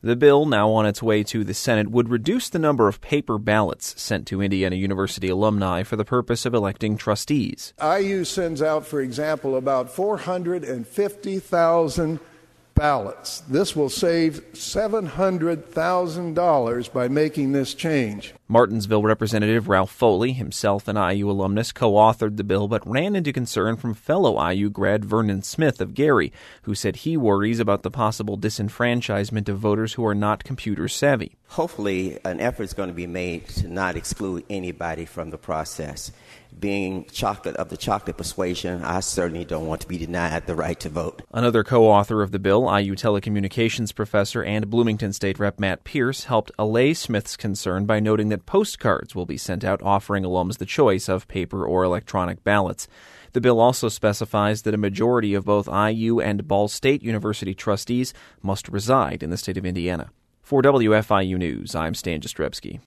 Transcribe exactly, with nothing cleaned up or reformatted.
The bill, now on its way to the Senate, would reduce the number of paper ballots sent to Indiana University alumni for the purpose of electing trustees. I U sends out, for example, about four hundred fifty thousand ballots. This will save seven hundred thousand dollars by making this change. Martinsville Representative Ralph Foley, himself an I U alumnus, co-authored the bill but ran into concern from fellow I U grad Vernon Smith of Gary, who said he worries about the possible disenfranchisement of voters who are not computer savvy. Hopefully, an effort is going to be made to not exclude anybody from the process. Being chocolate of the chocolate persuasion, I certainly don't want to be denied the right to vote. Another co-author of the bill, I U telecommunications professor and Bloomington State Rep Matt Pierce, helped allay Smith's concern by noting that postcards will be sent out offering alums the choice of paper or electronic ballots. The bill also specifies that a majority of both I U and Ball State University trustees must reside in the state of Indiana. For W F I U News, I'm Stan Jastrzebski.